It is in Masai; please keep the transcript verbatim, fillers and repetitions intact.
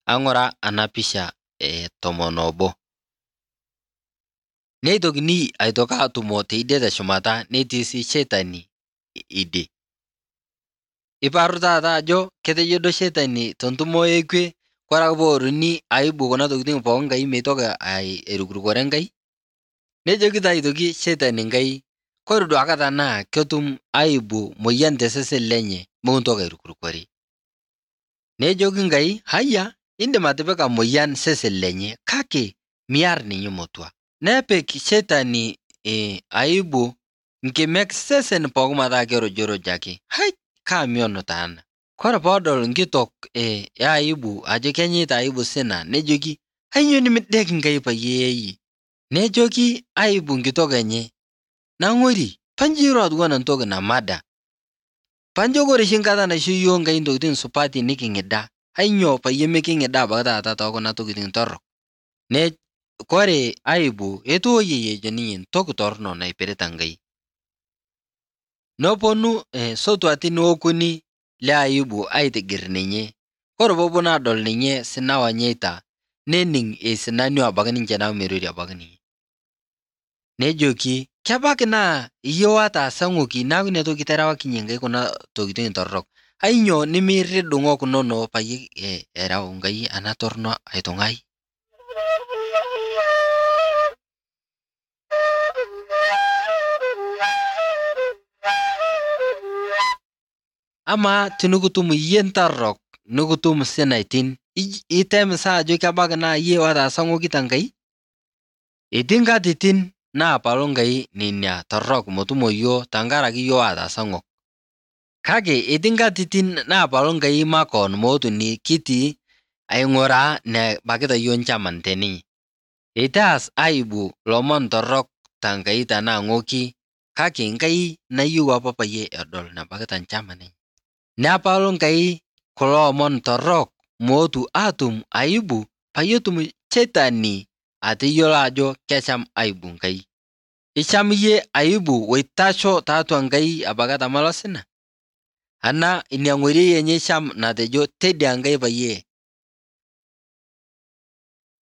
ang'ura ana pisha e tomon obo. Neitokini aitoki atumo teidie teshumata netii sii shetani idie. Iparu taata ajo ketejo duo shetani tontumo ekwe kore ake peoruni aibu kuna tokitin pooki Nkai meitoki airukurukore Nkai, nejokita aitoki shetani Nkai kore duake tanaa ketum aibu moyian tesesen lenye mukuntoki airukurukore. Nejoki Nkai haiya indim atipika moyian sesen lenye kake miar ninye motua. Nepik shetani e aibu nkimek sesen pooki metaa keirujruj ake. Hai kaamion taa ana. Kore poodol nkitok e aibu ajo kenyeita aibu sina nejoki ainyoo nimideki Nkai payie eyie. Nejoki aibu nkitok enye nang'ori panji iro atuwana ntoki namada. Panjo kore shi nkata naisho yuo Nkai ntokitin supati niking'ida ainyoo payie miking'ida abaki taata tokuna tokitin torrok. Ne kore aibu etooyie ejo ninye ntoki torno naipirita Nkai. Noponu e sotuatin okuni le aibu aitigir ninye. Kore poponu adol ninye sinao enyeita nening' esinanio abaki ninche naaku meirori abaki ninye. Nejoki kebaki naa iyie otaasa ng'oki naaku inia toki iterewakinye Nkai kuna tokitin torrok. Ainyoo nimiir idung'ok inono payie erau Nkai ana torno aitung'ai. Amaa tinikitum iyie ntorrok nikitum sinaitin item saa ajo kebaki naa iyie otaasa ng'oki te Nkai? Etii nkatitin naapalu Nkai nenia torrok motumo yuo tankaraki yuo ataasa ng'ok. Kake etii nkatitin naapalu Nkai makoon mootu nikitii aing'uraa nebakita yuo nchaman teninye. Eitaas aibu lomon torrok ta Nkai tanaa ng'oki kake Nkai nayeu apa payie edol nebakita nchaman enye. Nepalu Nkai kulo omon torrok mootu atum aibu payie etum shetani ateyuolo ajo kesham aibu Nkai. Isham iyie aibu oitasho taatwa Nkai abaki etama ilo sina? Anaa inia ng'oriei enye isham natejo tedia Nkai payie